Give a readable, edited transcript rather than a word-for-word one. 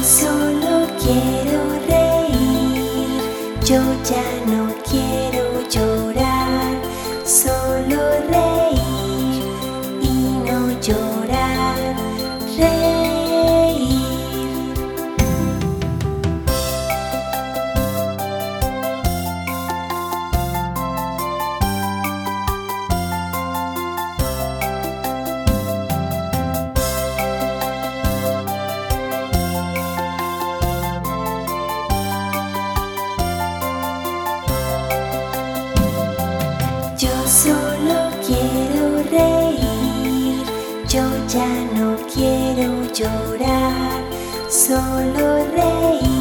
solo quiero reír, yo ya no quiero llorar, solo reír y no llorar, reír. Yo solo quiero reír, yo ya no quiero llorar, solo reír.